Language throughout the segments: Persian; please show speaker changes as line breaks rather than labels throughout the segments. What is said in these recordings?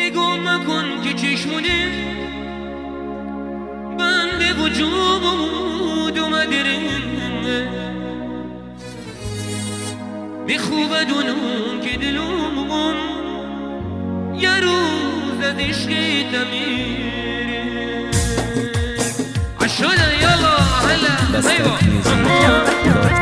نگاه مکن که چشمونه بند وجود اومده رنگه میخوبه دونم که دلومون یه روز از عشقیت میره عشقه یالا هلا ایوا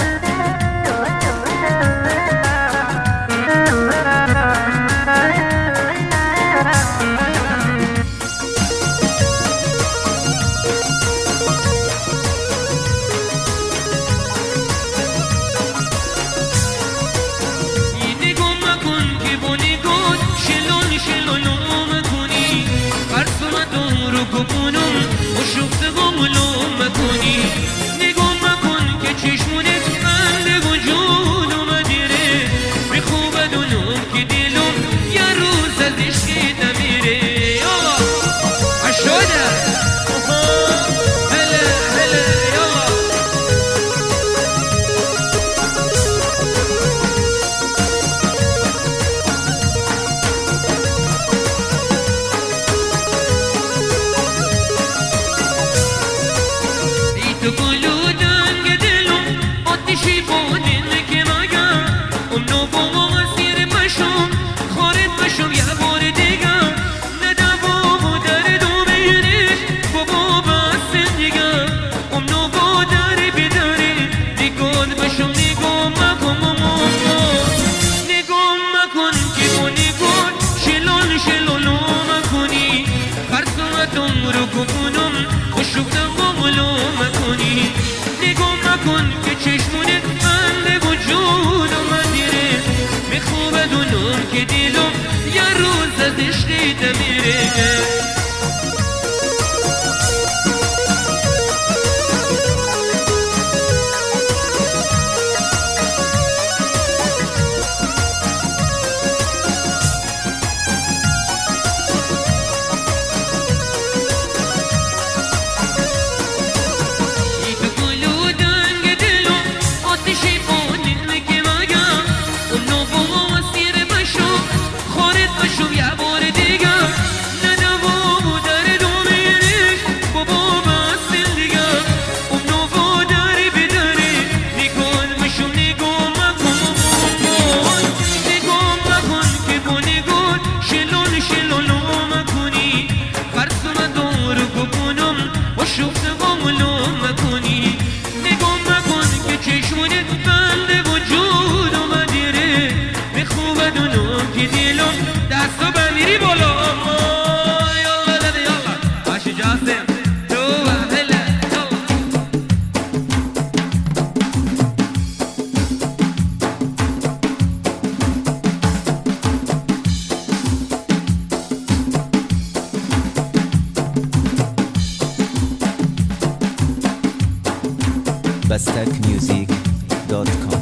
گمونم و شفت گمونم مکنی نگاه مکن که چشمونت بند وجود اومدیره بی خوبه دونم که دلم یه روز از عشقیت میره عشاده هله هله یالا تو گلودن دلم آتشی بودن که مگم اونو با مسیر مشم خارج مشم یه بار دیگه نده بابا در دو بیرش بابا بس دیگه اونو با در بیداره نگاه بشم نگاه مکن نگاه مکن که با نگاه شلال شلالو مکنی خرسومتم رو کبونم و شکتم گملو مکنی نگاه مکن که چشمونت بند وجود اومدیره میخوبه دونم که دلم یه روز از عشقیت میره
bastakmusic.com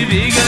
بیگا